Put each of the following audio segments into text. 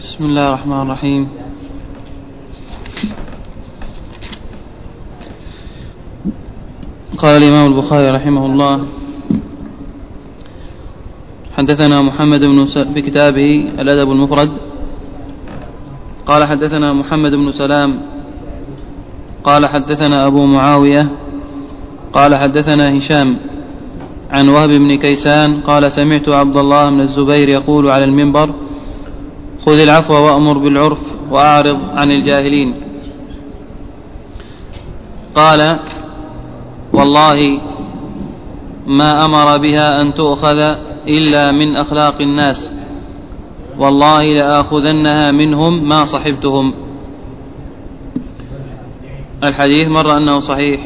بسم الله الرحمن الرحيم. قال الإمام البخاري رحمه الله: حدثنا محمد بن في كتابه الأدب المفرد قال حدثنا محمد بن سلام قال حدثنا أبو معاوية قال حدثنا هشام عن وهب بن كيسان قال: سمعت عبد الله بن الزبير يقول على المنبر: خذ العفو وأمر بالعرف وأعرض عن الجاهلين. قال: والله ما أمر بها أن تؤخذ إلا من أخلاق الناس، والله لآخذنها منهم ما صحبتهم. الحديث مر أنه صحيح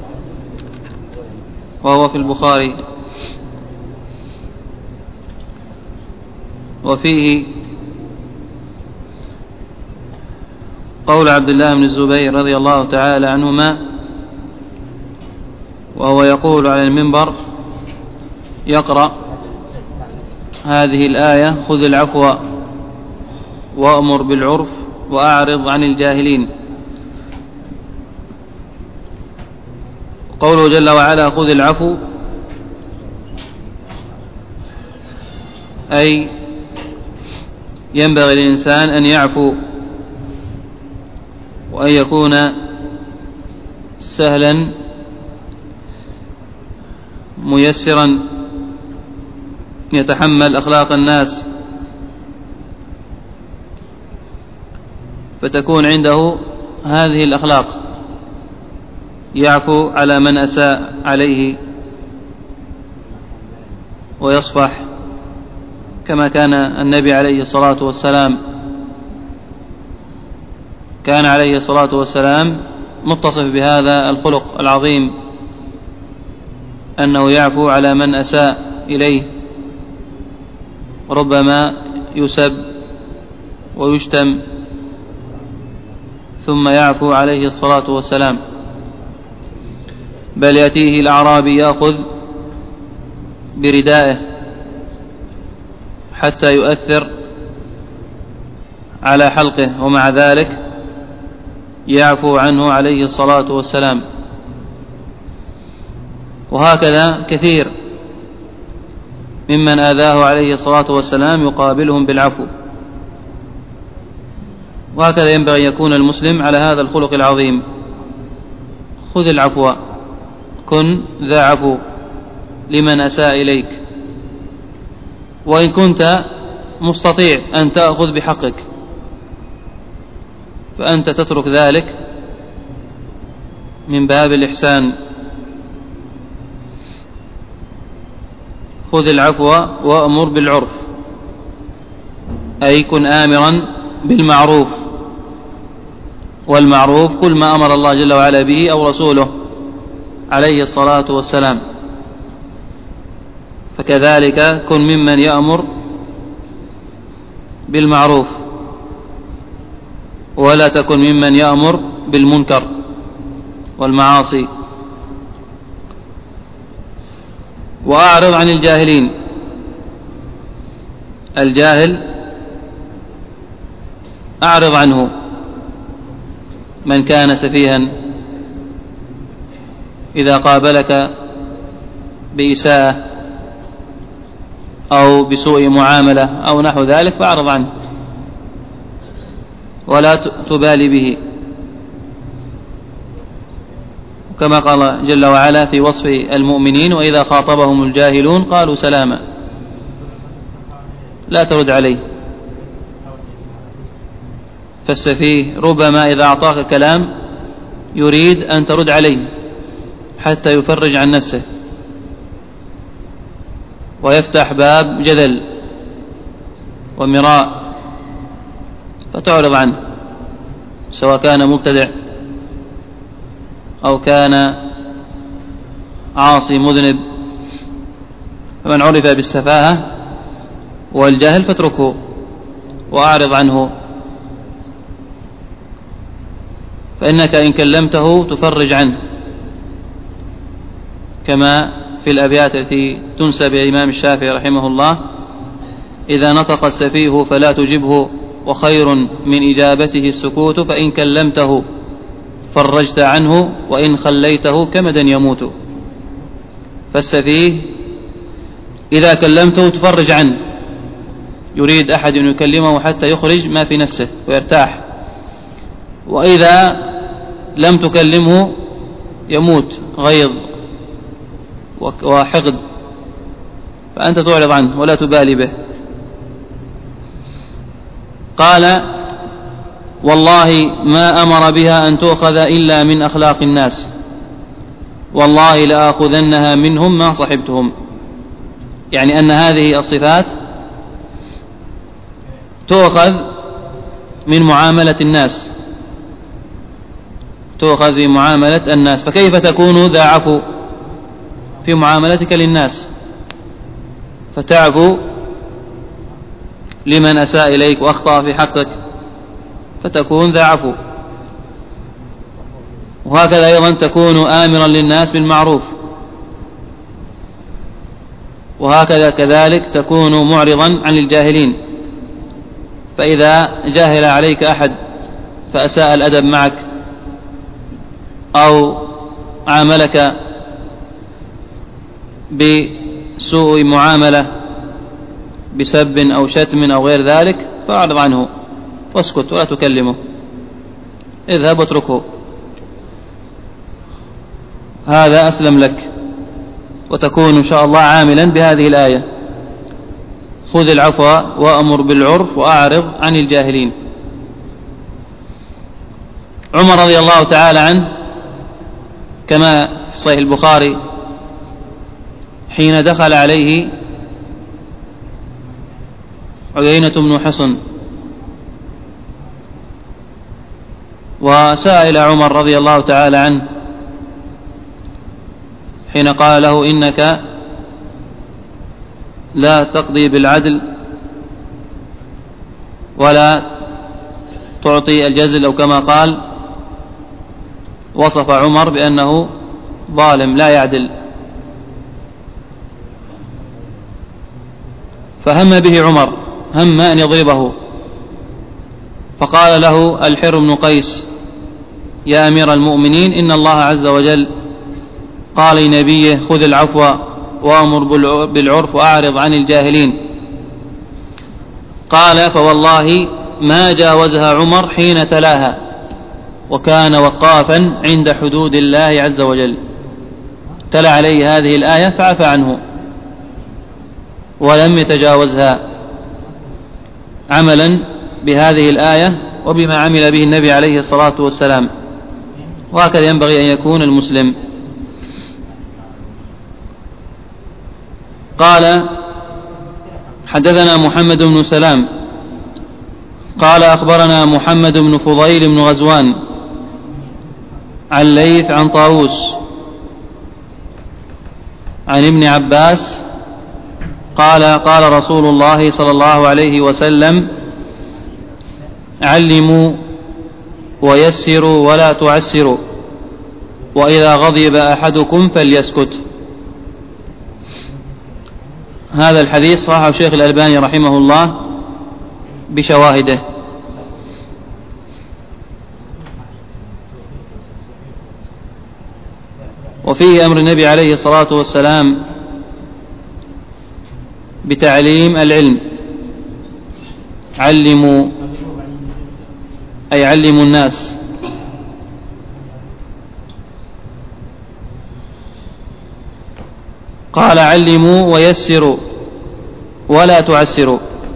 وهو في البخاري، وفيه قول عبد الله بن الزبير رضي الله تعالى عنهما وهو يقول على المنبر يقرأ هذه الآية: خذ العفو وأمر بالعرف وأعرض عن الجاهلين. قوله جل وعلا: خذ العفو، أي ينبغي للإنسان أن يعفو وأن يكون سهلا ميسرا يتحمل أخلاق الناس، فتكون عنده هذه الأخلاق: يعفو على من أساء عليه ويصفح، كما كان النبي عليه الصلاة والسلام متصف بهذا الخلق العظيم، أنه يعفو على من أساء إليه، ربما يسب ويشتم ثم يعفو عليه الصلاة والسلام. بل يأتيه الأعرابي يأخذ بردائه حتى يؤثر على حلقه، ومع ذلك يعفو عنه عليه الصلاة والسلام. وهكذا كثير ممن آذاه عليه الصلاة والسلام يقابلهم بالعفو. وهكذا ينبغي أن يكون المسلم على هذا الخلق العظيم: خذ العفو، كن ذا عفو لمن أساء إليك، وإن كنت مستطيع أن تأخذ بحقك فأنت تترك ذلك من باب الإحسان. خذ العفو وأمر بالعرف، أي كن آمرا بالمعروف، والمعروف كل ما أمر الله جل وعلا به أو رسوله عليه الصلاة والسلام، فكذلك كن ممن يأمر بالمعروف ولا تكن ممن يأمر بالمنكر والمعاصي. وأعرض عن الجاهلين. الجاهل أعرض عنه، من كان سفيها إذا قابلك بإساءة أو بسوء معاملة أو نحو ذلك فأعرض عنه ولا تبالي به، كما قال جل وعلا في وصف المؤمنين: وإذا خاطبهم الجاهلون قالوا سلاما. لا ترد عليه. فالسفيه ربما إذا أعطاك كلام يريد أن ترد عليه حتى يفرج عن نفسه ويفتح باب جدل ومراء، فتعرض عنه، سواء كان مبتدع أو كان عاصي مذنب. فمن عرف بالسفاهة والجهل فاتركه وأعرض عنه، فإنك إن كلمته تفرج عنه، كما في الأبيات التي تنسب إلى الإمام الشافعي رحمه الله: إذا نطق السفيه فلا تجبه وخير من إجابته السكوت، فإن كلمته فرجت عنه وإن خليته كمدا يموت. فالسفيه إذا كلمته تفرج عنه، يريد أحد أن يكلمه حتى يخرج ما في نفسه ويرتاح، وإذا لم تكلمه يموت غيظ وحقد، فأنت تعرض عنه ولا تبالي به. قال: والله ما أمر بها أن تؤخذ إلا من أخلاق الناس، والله لآخذنها منهم ما صحبتهم. يعني أن هذه الصفات تؤخذ من معاملة الناس، تؤخذ في معاملة الناس، فكيف تكون ذا عفو في معاملتك للناس، فتعفو لمن أساء إليك وأخطأ في حقك فتكون ذا عفو. وهكذا أيضا تكون آمرا للناس بالمعروف، وهكذا كذلك تكون معرضا عن الجاهلين. فإذا جاهل عليك أحد فأساء الأدب معك أو عاملك بسوء معاملة بسب أو شتم أو غير ذلك، فأعرض عنه واسكت ولا تكلمه، اذهب واتركه، هذا أسلم لك، وتكون إن شاء الله عاملا بهذه الآية: خذ العفو وأمر بالعرف وأعرض عن الجاهلين. عمر رضي الله تعالى عنه كما في صحيح البخاري حين دخل عليه عيينة بن حصن وسأل عمر رضي الله تعالى عنه حين قال له: إنك لا تقضي بالعدل ولا تعطي الجزل، أو كما قال، وصف عمر بأنه ظالم لا يعدل. فهم به عمر، هم أن يضربه، فقال له الحر بن قيس: يا أمير المؤمنين، إن الله عز وجل قال لنبيه: خذ العفو وأمر بالعرف وأعرض عن الجاهلين. قال: فوالله ما جاوزها عمر حين تلاها، وكان وقافا عند حدود الله عز وجل. تلا عليه هذه الآية فعفى عنه ولم يتجاوزها، عملا بهذه الآية وبما عمل به النبي عليه الصلاة والسلام. وهكذا ينبغي أن يكون المسلم. قال: حدثنا محمد بن سلام قال: أخبرنا محمد بن فضيل بن غزوان عن ليث عن طاووس عن ابن عباس قال: قال رسول الله صلى الله عليه وسلم: علموا ويسروا ولا تعسروا، وإذا غضب أحدكم فليسكت. هذا الحديث صححه الشيخ الألباني رحمه الله بشواهده. وفيه أمر النبي عليه الصلاة والسلام بتعليم العلم. علموا أي علموا الناس. قال: علموا ويسروا ولا تعسروا،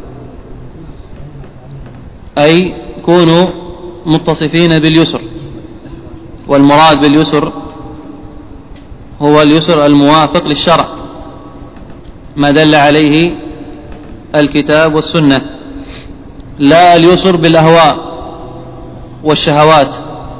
أي كونوا متصفين باليسر. والمراد باليسر هو اليسر الموافق للشرع، ما دل عليه الكتاب والسنة، لا اليسر بالأهواء والشهوات.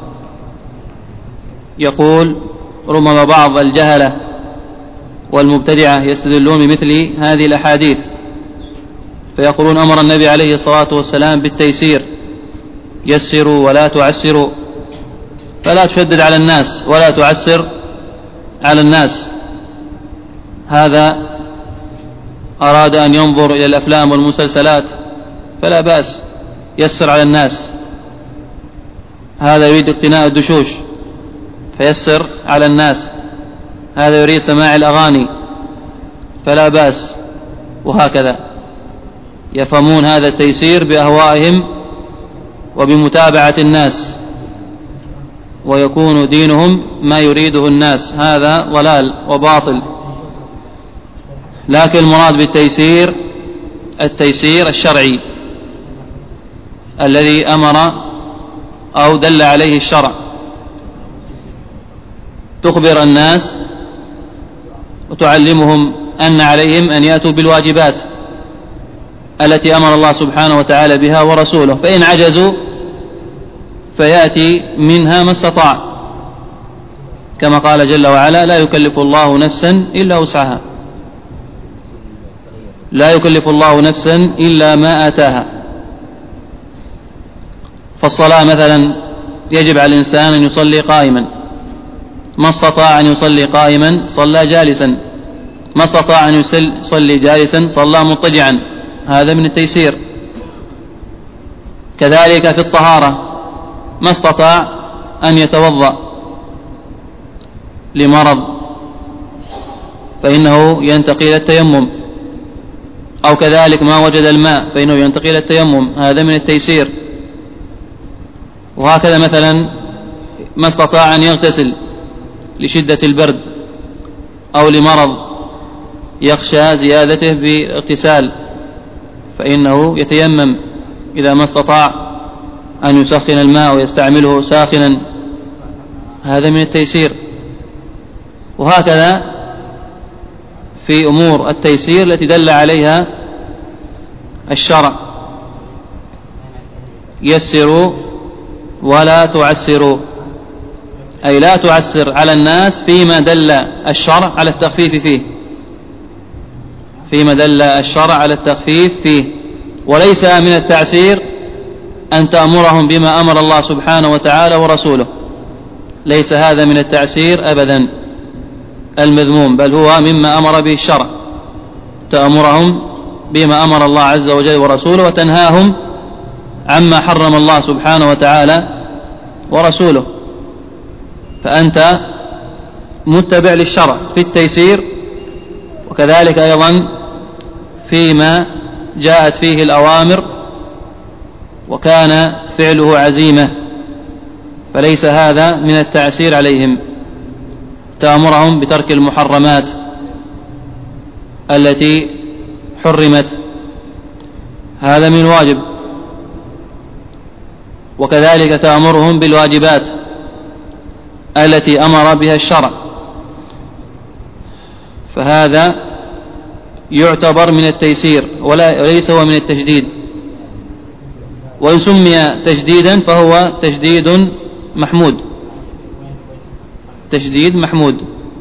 يقول ربما بعض الجهلة والمبتدعة يستدلون بمثل هذه الأحاديث فيقولون: أمر النبي عليه الصلاة والسلام بالتيسير، يسروا ولا تعسروا، فلا تشدد على الناس ولا تعسر على الناس. هذا أراد أن ينظر إلى الأفلام والمسلسلات فلا بأس، يسر على الناس، هذا يريد اقتناء الدشوش فيسر على الناس، هذا يريد سماع الأغاني فلا بأس، وهكذا يفهمون هذا التيسير بأهوائهم وبمتابعة الناس، ويكون دينهم ما يريده الناس، هذا ضلال وباطل. لكن المراد بالتيسير التيسير الشرعي الذي أمر أو دل عليه الشرع، تخبر الناس وتعلمهم أن عليهم أن يأتوا بالواجبات التي أمر الله سبحانه وتعالى بها ورسوله، فإن عجزوا فيأتي منها ما استطاع، كما قال جل وعلا: لا يكلف الله نفسا إلا وسعها، لا يكلف الله نفسا إلا ما آتاها. فالصلاة مثلا يجب على الإنسان أن يصلي قائما، ما استطاع أن يصلي قائما صلى جالسا، ما استطاع أن يصلي جالسا صلى مضطجعا، هذا من التيسير. كذلك في الطهارة، ما استطاع أن يتوضأ لمرض فإنه ينتقي إلى التيمم، أو كذلك ما وجد الماء فإنه ينتقي إلى التيمم، هذا من التيسير. وهكذا مثلا ما استطاع أن يغتسل لشدة البرد أو لمرض يخشى زيادته باغتسال فإنه يتيمم إذا ما استطاع أن يسخن الماء ويستعمله ساخنا، هذا من التيسير. وهكذا في أمور التيسير التي دل عليها الشرع: يسروا ولا تعسروا، أي لا تعسر على الناس فيما دل الشرع على التخفيف فيه، فيما دل الشرع على التخفيف فيه. وليس من التعسير أن تأمرهم بما أمر الله سبحانه وتعالى ورسوله، ليس هذا من التعسير أبدا المذموم، بل هو مما أمر به الشرع، تأمرهم بما أمر الله عز وجل ورسوله، وتنهاهم عما حرم الله سبحانه وتعالى ورسوله. فأنت متبع للشرع في التيسير، وكذلك أيضا فيما جاءت فيه الأوامر وكان فعله عزيمة، فليس هذا من التعسير عليهم. تأمرهم بترك المحرمات التي حرمت، هذا من الواجب، وكذلك تأمرهم بالواجبات التي أمر بها الشرع، فهذا يعتبر من التيسير وليس هو من التشديد. وإن سمي تشديدا فهو تشديد محمود، تشديد محمود،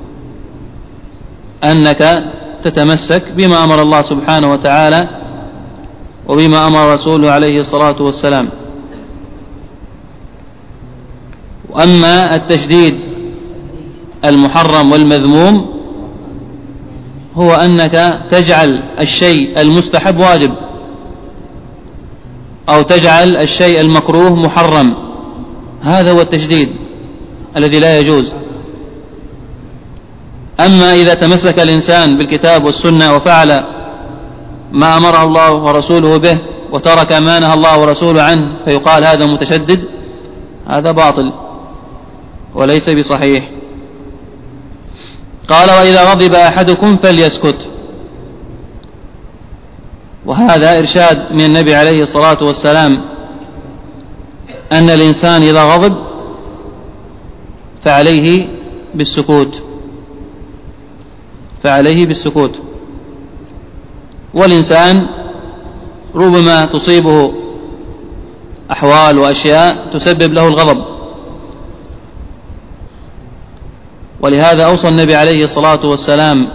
أنك تتمسك بما أمر الله سبحانه وتعالى وبما أمر رسوله عليه الصلاة والسلام. وأما التشديد المحرم والمذموم هو أنك تجعل الشيء المستحب واجب، أو تجعل الشيء المكروه محرم، هذا هو التشديد الذي لا يجوز. أما إذا تمسك الإنسان بالكتاب والسنة وفعل ما أمره الله ورسوله به وترك ما نهى الله ورسوله عنه فيقال هذا متشدد، هذا باطل وليس بصحيح. قال: وإذا غضب أحدكم فليسكت. وهذا إرشاد من النبي عليه الصلاة والسلام أن الإنسان إذا غضب فعليه بالسكوت، فعليه بالسكوت. والإنسان ربما تصيبه أحوال وأشياء تسبب له الغضب، ولهذا أوصى النبي عليه الصلاة والسلام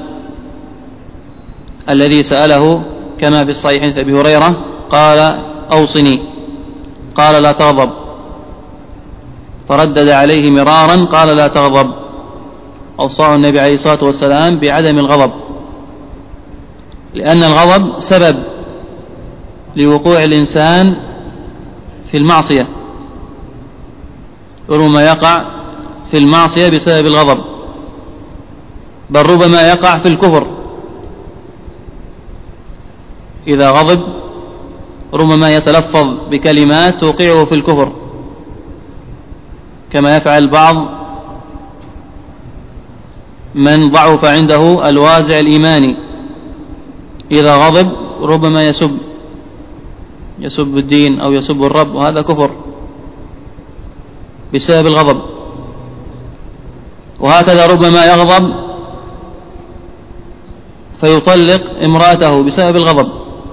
الذي سأله كما في الصحيحين في أبي هريرة قال: أوصني، قال: لا تغضب، فردد عليه مرارا قال: لا تغضب. أوصاه النبي عليه الصلاة والسلام بعدم الغضب، لأن الغضب سبب لوقوع الإنسان في المعصية، ربما يقع في المعصية بسبب الغضب، بل ربما يقع في الكفر. إذا غضب ربما يتلفظ بكلمات توقعه في الكفر، كما يفعل بعض من ضعف عنده الوازع الإيماني، إذا غضب ربما يسب الدين أو يسب الرب، وهذا كفر بسبب الغضب. وهكذا ربما يغضب فيطلق امرأته بسبب الغضب،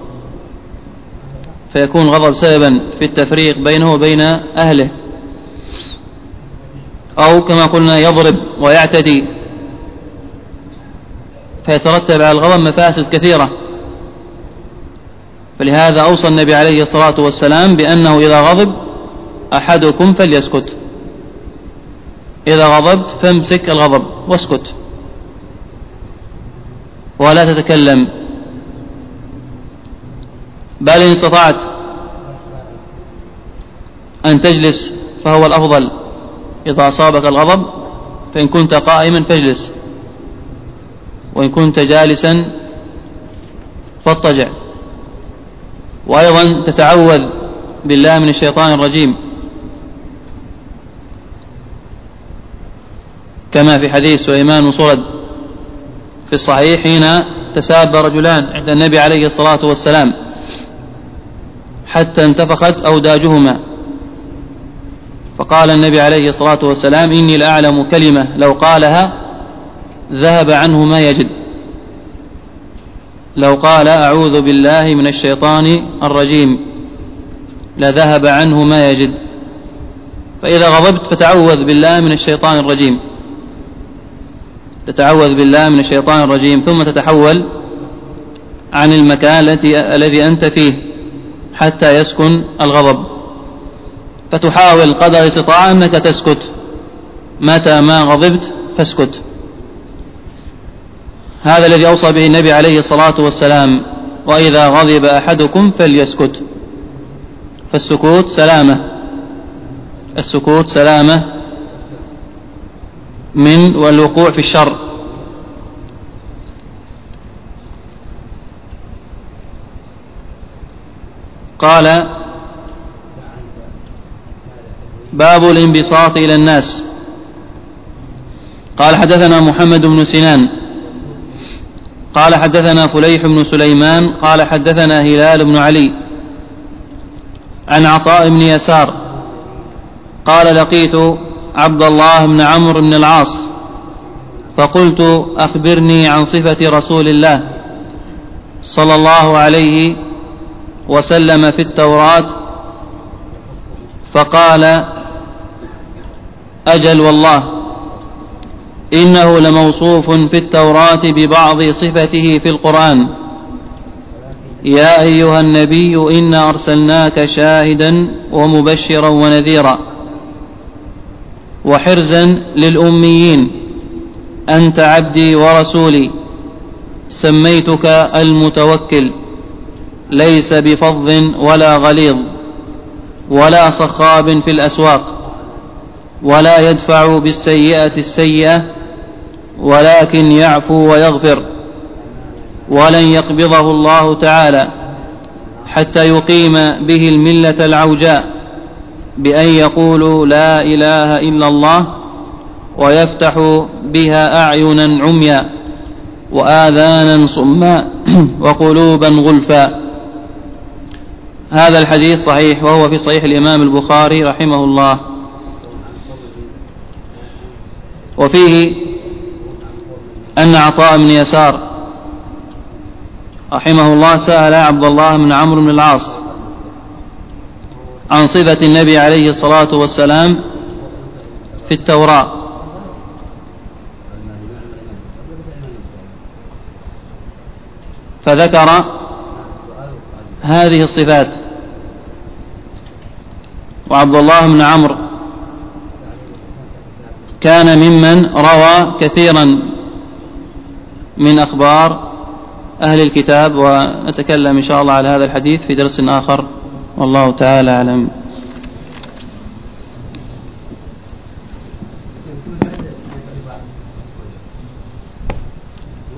فيكون الغضب سببا في التفريق بينه وبين أهله. أو كما قلنا يضرب ويعتدي، فيترتب على الغضب مفاسد كثيرة. فلهذا أوصى النبي عليه الصلاة والسلام بأنه إذا غضب أحدكم فليسكت، إذا غضبت فامسك الغضب واسكت ولا تتكلم، بل إن استطعت أن تجلس فهو الأفضل إذا أصابك الغضب، فإن كنت قائما فاجلس، وإن كنت جالسا فاضطجع. وأيضا تتعوذ بالله من الشيطان الرجيم، كما في حديث سليمان بن صرد في الصحيح حين تساب رجلان عند النبي عليه الصلاة والسلام حتى انتفخت أوداجهما، فقال النبي عليه الصلاة والسلام: إني لأعلم كلمة لو قالها ذهب عنه ما يجد، لو قال أعوذ بالله من الشيطان الرجيم لذهب عنه ما يجد. فإذا غضبت فتعوذ بالله من الشيطان الرجيم، تتعوذ بالله من الشيطان الرجيم، ثم تتحول عن المكان الذي أنت فيه حتى يسكن الغضب، فتحاول قدر الاستطاعة أنك تسكت، متى ما غضبت فاسكت. هذا الذي أوصى به النبي عليه الصلاة والسلام: وإذا غضب أحدكم فليسكت. فالسكوت سلامة، السكوت سلامة من والوقوع في الشر. قال: باب الانبساط إلى الناس. قال: حدثنا محمد بن سنان قال حدثنا فليح بن سليمان قال حدثنا هلال بن علي عن عطاء بن يسار قال: لقيت عبد الله بن عمرو بن العاص فقلت: أخبرني عن صفة رسول الله صلى الله عليه وسلم في التوراة. فقال: أجل والله، إنه لموصوف في التوراة ببعض صفته في القرآن: يا أيها النبي إنا أرسلناك شاهدا ومبشرا ونذيرا وحرزا للأميين، أنت عبدي ورسولي، سميتك المتوكل، ليس بفظ ولا غليظ ولا صخاب في الأسواق، ولا يدفع بالسيئة السيئة، ولكن يعفو ويغفر، ولن يقبضه الله تعالى حتى يقيم به الملة العوجاء بأن يقولوا لا إله إلا الله، ويفتح بها أعينا عميا وآذانا صما وقلوبا غلفا. هذا الحديث صحيح، وهو في صحيح الإمام البخاري رحمه الله. وفيه أن عطاء بن يسار رحمه الله سأل عبد الله بن عمرو بن العاص عن صفة النبي عليه الصلاة والسلام في التوراة، فذكر هذه الصفات. وعبد الله بن عمرو كان ممن روى كثيرا من أخبار أهل الكتاب، ونتكلم إن شاء الله على هذا الحديث في درس آخر، والله تعالى أعلم.